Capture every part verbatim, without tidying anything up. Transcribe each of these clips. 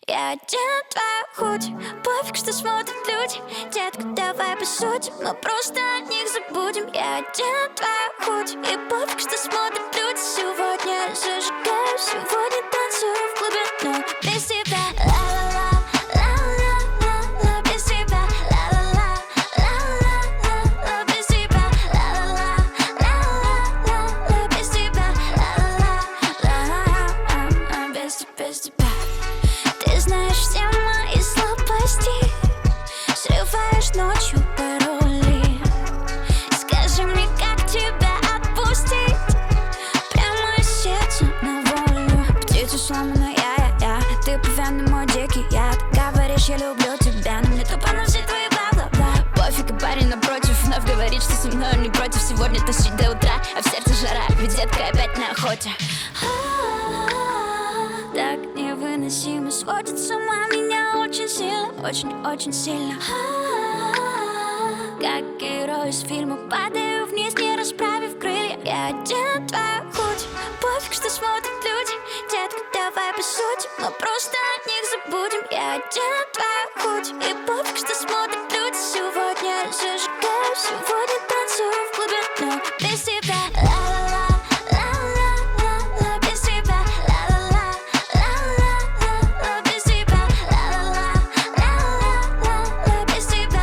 Я один твоя худь. Пофиг, что смотрят люди. Детка, давай посудим, мы просто о них забудем. Я один твоя худь. И пофиг, что смотрят люди. Сегодня зажигаю, сегодня танцую в клубе, но без тебя. Ла-ла-ла, ла-ла-ла-ла, без тебя. Ла-ла-ла, ла-ла-ла-ла, без тебя. Ла-ла-ла, ла-ла-ла-ла, без тебя. Ла-ла-ла, без тебя, без тебя. Ты знаешь все мои слабости, срываешь ночью пароли. Скажи мне, как тебя отпустить, прямо из сердца на волю. Птица сломанная, я, я, ты пьяный мой дикий яд. Говоришь, я люблю тебя, но мне тупо на все твои бла-бла-бла. Пофиг, и парень напротив вновь говорит, что со мной он не против. Сегодня тащить до утра, а в сердце жара, ведь детка опять на охоте. Так невыносимо, сводит с ума меня очень сильно, очень-очень сильно. Как герой из фильма, падаю вниз, не расправив крылья. Я один твоя худь. Пофиг, что смотрят люди. Детка, давай посудим, мы просто о них забудем. Я один твоя худь. И пофиг, что смотрят люди. Сегодня зажигаю, сегодня танцую в клубе, но без тебя. Ла-ла-ла, ла-ла-ла-ла, без тебя. Ла-ла-ла, ла-ла-ла-ла, без тебя. Ла-ла-ла, ла-ла-ла-ла, без тебя.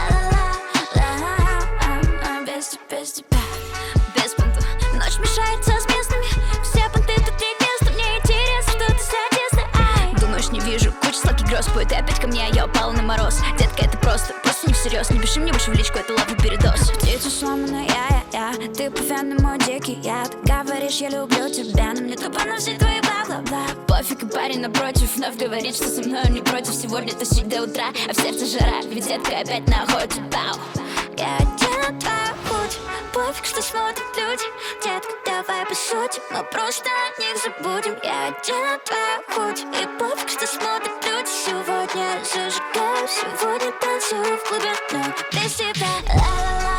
Ла-ла-ла, без тебя, без тебя. Без понтов. Ночь мешается с местными. Все понты тут нет места. Мне интересно, что ты соответственно. Ай. Думаешь, не вижу, куча сладких гроз. Будет опять ко мне, а я упала на мороз. Детка, это просто, просто не всерьез. Не пиши мне больше в личку, это лавы передоз. Птица сломанная, я, я, я. Ты пьяный мой дикий яд. Говоришь, я люблю тебя, но мне тупо на все твои бла-бла-бла. Пофиг, и парень напротив вновь говорит, что со мной он не против. Сегодня тащить до утра, а в сердце жара, ведь детка опять на охоте. Пау. Я один твоя худь. Пофиг, что смотрят люди. Детка, давай посудим, мы просто о них забудем. Я один твоя худь. И пофиг, что смотрят люди. Сегодня зажигаю, сегодня танцую в клубе, но без тебя. Ла-ла-ла.